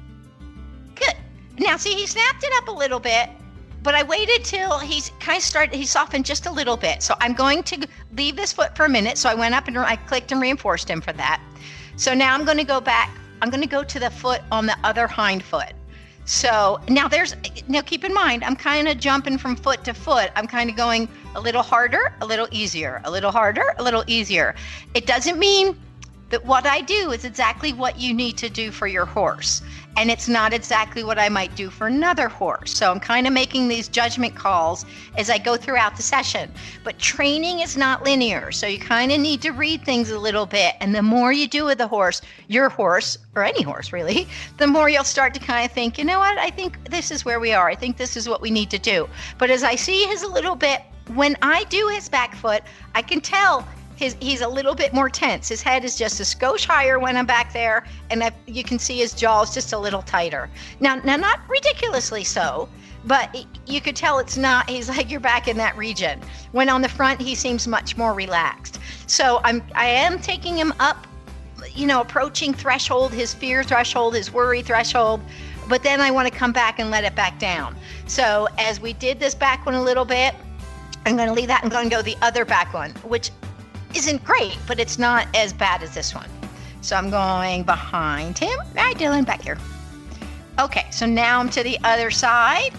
Good. Now, see, he snapped it up a little bit, but I waited till he softened just a little bit. So I'm going to leave this foot for a minute. So I went up and I clicked and reinforced him for that. So now I'm going to go back. I'm going to go to the foot on the other hind foot. So now keep in mind, I'm kind of jumping from foot to foot. I'm kind of going a little harder, a little easier, a little harder, a little easier. It doesn't mean that what I do is exactly what you need to do for your horse. And it's not exactly what I might do for another horse. So I'm kind of making these judgment calls as I go throughout the session. But training is not linear. So you kind of need to read things a little bit. And the more you do with the horse, your horse, or any horse really, the more you'll start to kind of think, you know what, I think this is where we are. I think this is what we need to do. But as I see his a little bit, when I do his back foot, I can tell he's a little bit more tense. His head is just a skosh higher when I'm back there, and you can see his jaws just a little tighter. Now not ridiculously so, but you could tell it's not. He's like, you're back in that region. When on the front, he seems much more relaxed. So I am taking him up, approaching threshold, his fear threshold, his worry threshold. but then I want to come back and let it back down. So as we did this back one a little bit, I'm going to leave that and going to go the other back one, which isn't great, but it's not as bad as this one. So I'm going behind him. All right, Dylan, back here. Okay, so now I'm to the other side.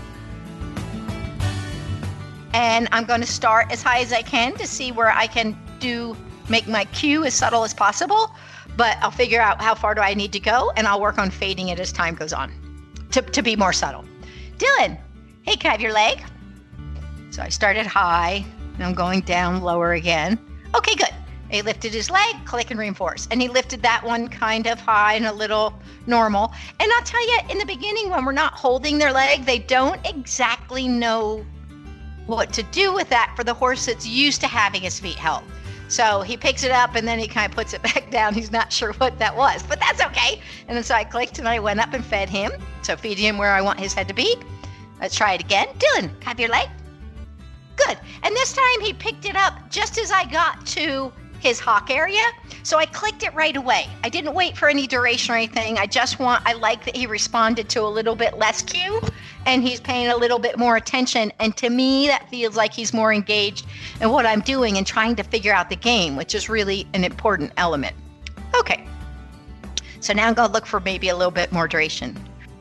And I'm going to start as high as I can to see where I can make my cue as subtle as possible. But I'll figure out how far do I need to go, and I'll work on fading it as time goes on to be more subtle. Dylan, hey, can I have your leg? So I started high, and I'm going down lower again. Okay, good. He lifted his leg, click and reinforce. And he lifted that one kind of high and a little normal. And I'll tell you, in the beginning, when we're not holding their leg, they don't exactly know what to do with that for the horse that's used to having his feet held. So he picks it up and then he kind of puts it back down. He's not sure what that was, but that's okay. And then so I clicked and I went up and fed him. So feeding him where I want his head to be. Let's try it again. Dylan, have your leg? Good. And this time he picked it up just as I got to his hock area. So I clicked it right away. I didn't wait for any duration or anything. I like that he responded to a little bit less cue and he's paying a little bit more attention. And to me, that feels like he's more engaged in what I'm doing and trying to figure out the game, which is really an important element. Okay. So now I'm going to look for maybe a little bit more duration.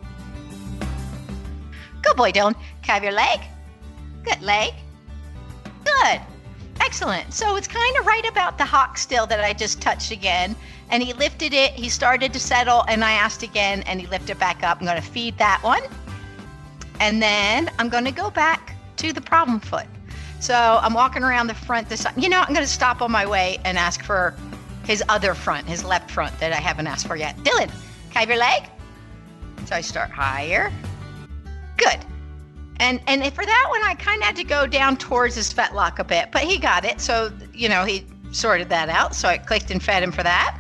Good boy, Dylan. Can I have your leg? Good leg. Good. Excellent. So it's kind of right about the hock still that I just touched again. And he lifted it. He started to settle and I asked again and he lifted back up. I'm going to feed that one. And then I'm going to go back to the problem foot. So I'm walking around the front this side. I'm going to stop on my way and ask for his other front, his left front that I haven't asked for yet. Dylan, can I have your leg? So I start higher. Good. And for that one, I kind of had to go down towards his fetlock a bit, but he got it. So, he sorted that out. So I clicked and fed him for that.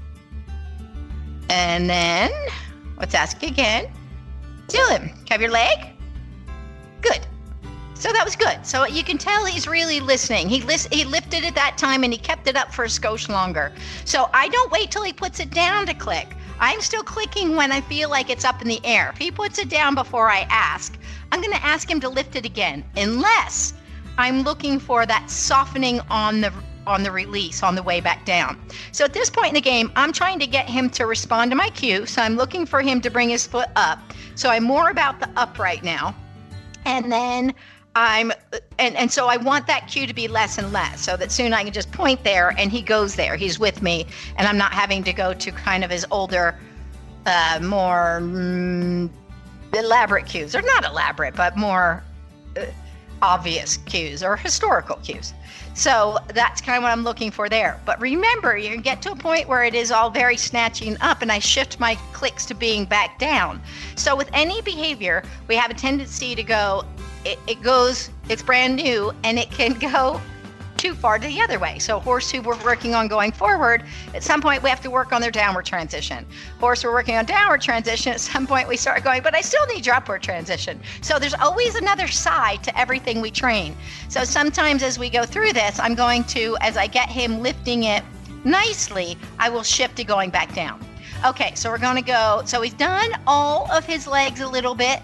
And then let's ask again. Dylan, can I have your leg? Good. So that was good. So you can tell he's really listening. He lifted it that time and he kept it up for a skosh longer. So I don't wait till he puts it down to click. I'm still clicking when I feel like it's up in the air. If he puts it down before I ask, I'm going to ask him to lift it again, unless I'm looking for that softening on the release on the way back down. So at this point in the game, I'm trying to get him to respond to my cue. So I'm looking for him to bring his foot up. So I'm more about the up right now. And then so I want that cue to be less and less so that soon I can just point there and he goes there. He's with me and I'm not having to go to kind of his older, more elaborate cues, or not elaborate, but more obvious cues or historical cues. So that's kind of what I'm looking for there. But remember, you can get to a point where it is all very snatching up and I shift my clicks to being back down. So with any behavior, we have a tendency to go, it's brand new and it can go too far to the other way. So horse who we're working on going forward, at some point we have to work on their downward transition. Horse we're working on downward transition, at some point we start going, but I still need your upward transition. So there's always another side to everything we train. So sometimes as we go through this, I'm going to, as I get him lifting it nicely, I will shift to going back down. Okay, so we're going to go, so he's done all of his legs a little bit.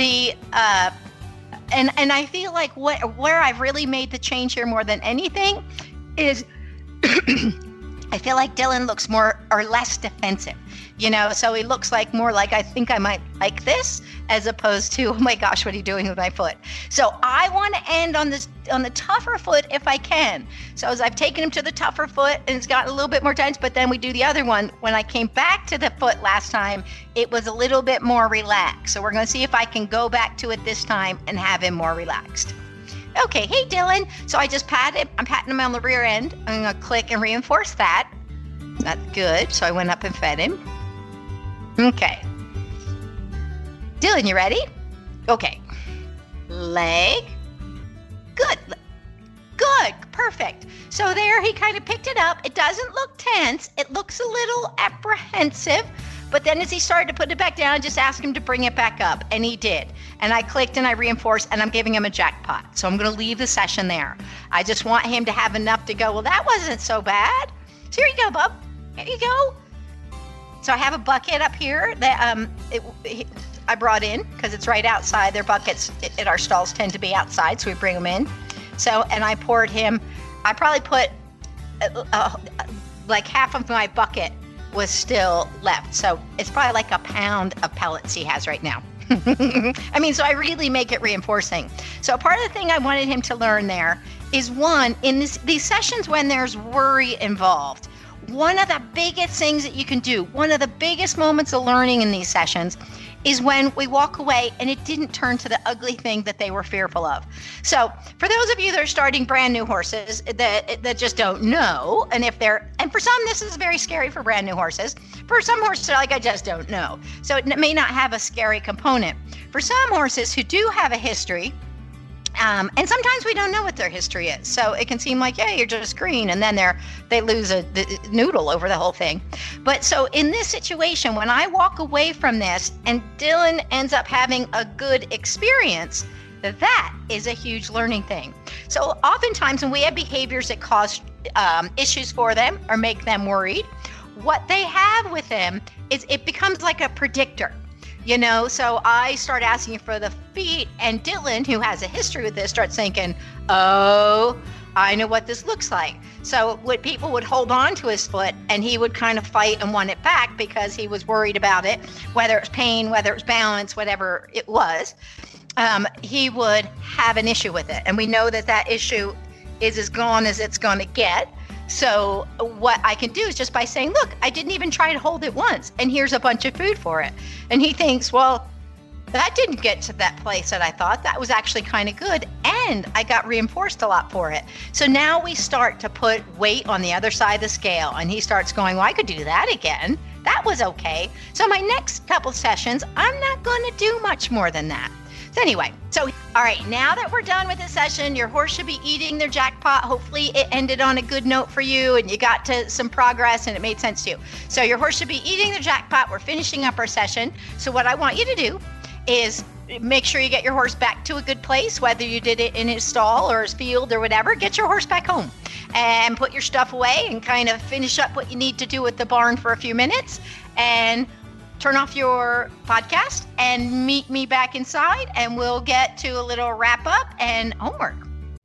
And I feel like where I've really made the change here more than anything is I feel like Dylan looks more or less defensive, so he looks like more like I think I might like this as opposed to, oh my gosh, what are you doing with my foot? So I want to end on the tougher foot if I can. So as I've taken him to the tougher foot and it's gotten a little bit more tense, but then we do the other one. When I came back to the foot last time, it was a little bit more relaxed. So we're going to see if I can go back to it this time and have him more relaxed. Okay, hey Dylan. So I just I'm patting him on the rear end. I'm going to click and reinforce that. That's good. So I went up and fed him. Okay. Dylan, you ready? Okay. Leg. Good. Good. Perfect. So there he kind of picked it up. It doesn't look tense. It looks a little apprehensive. But then as he started to put it back down, just ask him to bring it back up. And he did. And I clicked and I reinforced and I'm giving him a jackpot. So I'm going to leave the session there. I just want him to have enough to go, well, that wasn't so bad. So here you go, bub. Here you go. So I have a bucket up here that I brought in because it's right outside. Their buckets at our stalls tend to be outside, so we bring them in. So, and I poured him, I probably put like half of my bucket was still left. So it's probably like a pound of pellets he has right now. I mean, so I really make it reinforcing. So part of the thing I wanted him to learn there is, one, in these sessions when there's worry involved, one of the biggest things that you can do, one of the biggest moments of learning in these sessions is when we walk away and it didn't turn to the ugly thing that they were fearful of. So for those of you that are starting brand new horses that just don't know, and for some, this is very scary for brand new horses. For some horses, they're like, I just don't know. So it may not have a scary component. For some horses who do have a history, and sometimes we don't know what their history is. So it can seem like, yeah, you're just green. And then they lose the noodle over the whole thing. But so in this situation, when I walk away from this and Dylan ends up having a good experience, that is a huge learning thing. So oftentimes when we have behaviors that cause issues for them or make them worried, what they have with them is it becomes like a predictor. You know, so I start asking for the feet, and Dylan, who has a history with this, starts thinking, oh, I know what this looks like. So people would hold on to his foot, and he would kind of fight and want it back because he was worried about it, whether it's pain, whether it's balance, whatever it was. He would have an issue with it. And we know that issue is as gone as it's going to get. So what I can do is just by saying, look, I didn't even try to hold it once, and here's a bunch of food for it. And he thinks, well, that didn't get to that place that I thought. That was actually kind of good, and I got reinforced a lot for it. So now we start to put weight on the other side of the scale, and he starts going, well, I could do that again. That was okay. So my next couple sessions, I'm not going to do much more than that. So anyway, all right, now that we're done with this session, your horse should be eating their jackpot. Hopefully it ended on a good note for you and you got to some progress and it made sense to you. So your horse should be eating their jackpot. We're finishing up our session. So what I want you to do is make sure you get your horse back to a good place, whether you did it in his stall or his field or whatever. Get your horse back home and put your stuff away and kind of finish up what you need to do at the barn for a few minutes and turn off your podcast and meet me back inside, and we'll get to a little wrap up and homework.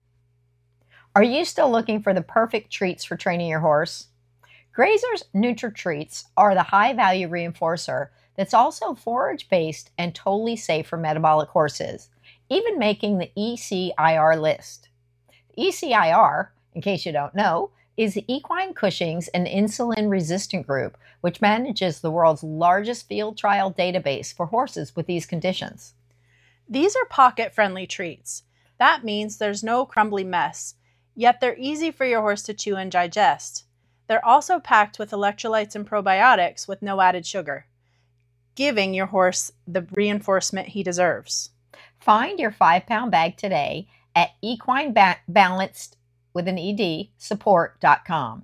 Are you still looking for the perfect treats for training your horse? Grazer's NutriTreats are the high-value reinforcer that's also forage-based and totally safe for metabolic horses, even making the ECIR list. The ECIR, in case you don't know, is the Equine Cushing's and Insulin Resistant Group, which manages the world's largest field trial database for horses with these conditions. These are pocket-friendly treats. That means there's no crumbly mess, yet they're easy for your horse to chew and digest. They're also packed with electrolytes and probiotics with no added sugar, giving your horse the reinforcement he deserves. Find your 5-pound bag today at equinebalanced with an ED, support.com.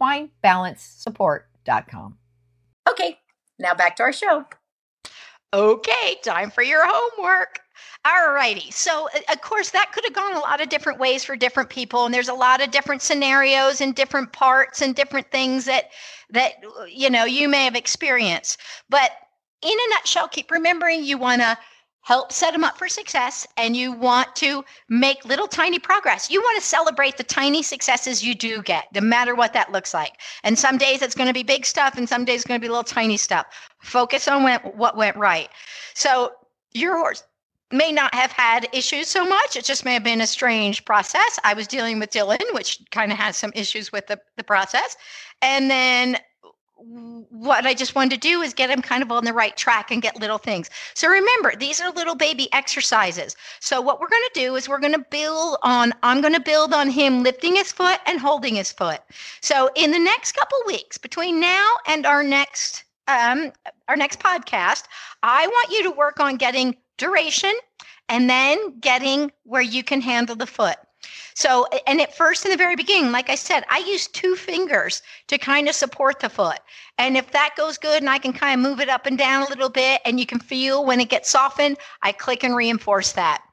equinebalancedsupport.com. Okay, now back to our show. Okay, time for your homework. All righty. So, of course, that could have gone a lot of different ways for different people, and there's a lot of different scenarios and different parts and different things that you may have experienced. But in a nutshell, keep remembering you want to help set them up for success, and you want to make little tiny progress. You want to celebrate the tiny successes you do get, no matter what that looks like. And some days it's going to be big stuff, and some days it's going to be little tiny stuff. Focus on what went right. So your horse may not have had issues so much. It just may have been a strange process. I was dealing with Dylan, which kind of has some issues with the process. And then what I just wanted to do is get him kind of on the right track and get little things. So remember, these are little baby exercises. So what we're going to do is I'm going to build on him lifting his foot and holding his foot. So in the next couple weeks, between now and our next podcast, I want you to work on getting duration and then getting where you can handle the foot. So, and at first, in the very beginning, like I said, I use 2 fingers to kind of support the foot. And if that goes good and I can kind of move it up and down a little bit and you can feel when it gets softened, I click and reinforce that.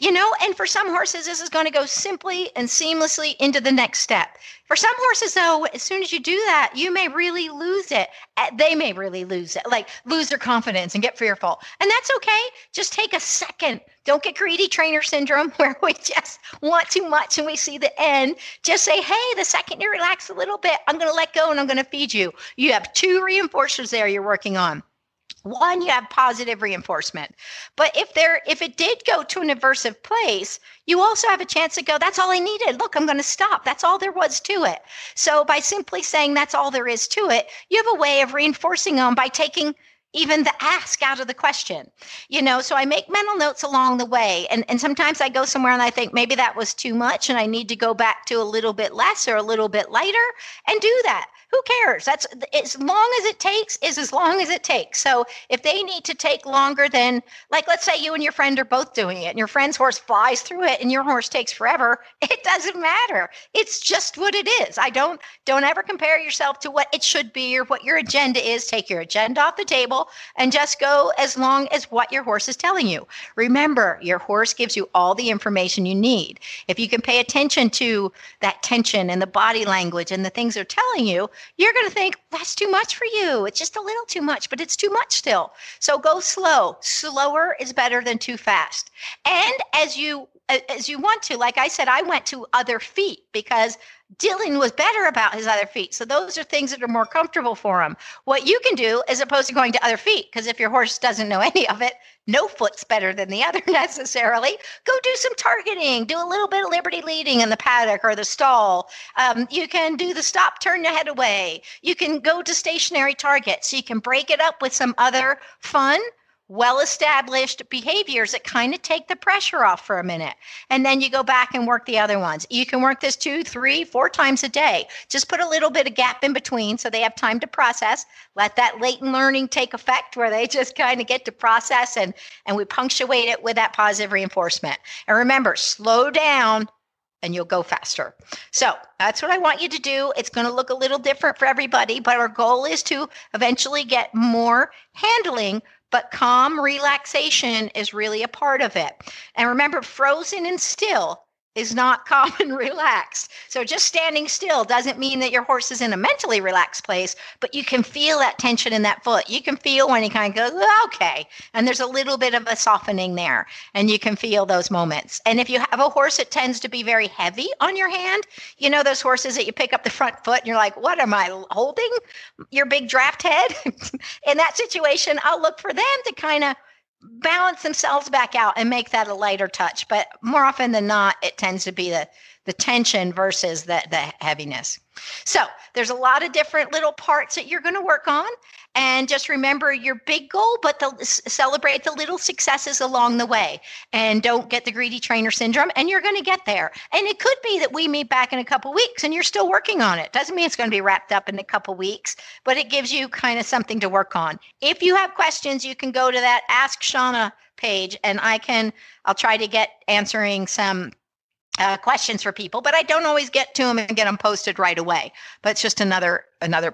And for some horses, this is going to go simply and seamlessly into the next step. For some horses, though, as soon as you do that, you may really lose it. They may really lose it, like lose their confidence and get fearful. And that's okay. Just take a second. Don't get greedy trainer syndrome where we just want too much and we see the end. Just say, hey, the second you relax a little bit, I'm going to let go and I'm going to feed you. You have 2 reinforcers there you're working on. 1, you have positive reinforcement. But if it did go to an aversive place, you also have a chance to go, that's all I needed. Look, I'm going to stop. That's all there was to it. So by simply saying that's all there is to it, you have a way of reinforcing them by taking even the ask out of the question. So I make mental notes along the way. And sometimes I go somewhere and I think maybe that was too much and I need to go back to a little bit less or a little bit lighter and do that. Who cares? That's as long as it takes is as long as it takes. So if they need to take longer than, like, let's say you and your friend are both doing it and your friend's horse flies through it and your horse takes forever, it doesn't matter. It's just what it is. Don't ever compare yourself to what it should be or what your agenda is. Take your agenda off the table and just go as long as what your horse is telling you. Remember, your horse gives you all the information you need. If you can pay attention to that tension and the body language and the things they're telling you, you're going to think that's too much for you. It's just a little too much, but it's too much still. So go slow. Slower is better than too fast. And as you want to, like I said, I went to other feet because Dylan was better about his other feet. So those are things that are more comfortable for him. What you can do as opposed to going to other feet, because if your horse doesn't know any of it, no foot's better than the other necessarily. Go do some targeting. Do a little bit of liberty leading in the paddock or the stall. You can do the stop, turn your head away. You can go to stationary targets. You can break it up with some other fun, well-established behaviors that kind of take the pressure off for a minute. And then you go back and work the other ones. You can work this 2, 3, 4 times a day. Just put a little bit of gap in between so they have time to process. Let that latent learning take effect where they just kind of get to process and we punctuate it with that positive reinforcement. And remember, slow down and you'll go faster. So that's what I want you to do. It's going to look a little different for everybody, but our goal is to eventually get more handling. But calm relaxation is really a part of it. And remember, frozen and still is not calm and relaxed. So just standing still doesn't mean that your horse is in a mentally relaxed place, but you can feel that tension in that foot. You can feel when he kind of goes, okay. And there's a little bit of a softening there, and you can feel those moments. And if you have a horse that tends to be very heavy on your hand, those horses that you pick up the front foot and you're like, what am I holding? Your big draft head? In that situation, I'll look for them to kind of balance themselves back out and make that a lighter touch. But more often than not, it tends to be the tension versus the heaviness. So there's a lot of different little parts that you're going to work on. And just remember your big goal, but celebrate the little successes along the way. And don't get the greedy trainer syndrome, and you're going to get there. And it could be that we meet back in a couple weeks and you're still working on it. Doesn't mean it's going to be wrapped up in a couple weeks, but it gives you kind of something to work on. If you have questions, you can go to that Ask Shauna page, and I'll try to get answering some questions for people, but I don't always get to them and get them posted right away. But it's just another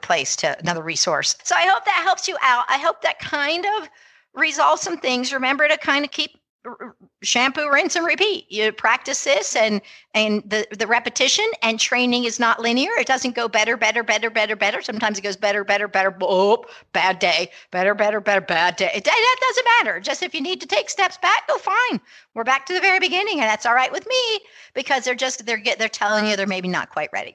resource. So I hope that helps you out. I hope that kind of resolves some things. Remember to kind of keep shampoo, rinse, and repeat. You practice this and the repetition, and training is not linear. It doesn't go better. Sometimes it goes better. Oh, bad day. Better, bad day. That doesn't matter. Just if you need to take steps back, go fine. We're back to the very beginning, and that's all right with me because they're telling you they're maybe not quite ready.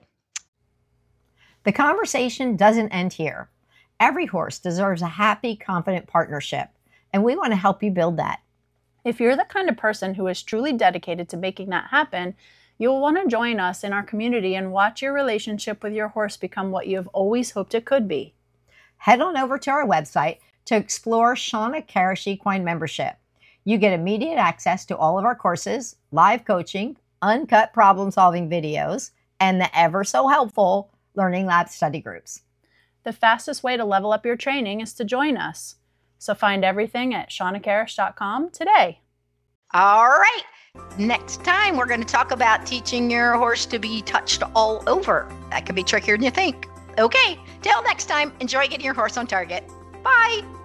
The conversation doesn't end here. Every horse deserves a happy, confident partnership, and we want to help you build that. If you're the kind of person who is truly dedicated to making that happen, you'll want to join us in our community and watch your relationship with your horse become what you have always hoped it could be. Head on over to our website to explore Shauna Karash Equine membership. You get immediate access to all of our courses, live coaching, uncut problem-solving videos, and the ever so helpful Learning Lab study groups. The fastest way to level up your training is to join us. So find everything at shaunakarash.com today. All right. Next time, we're going to talk about teaching your horse to be touched all over. That could be trickier than you think. Okay. Till next time, enjoy getting your horse on target. Bye.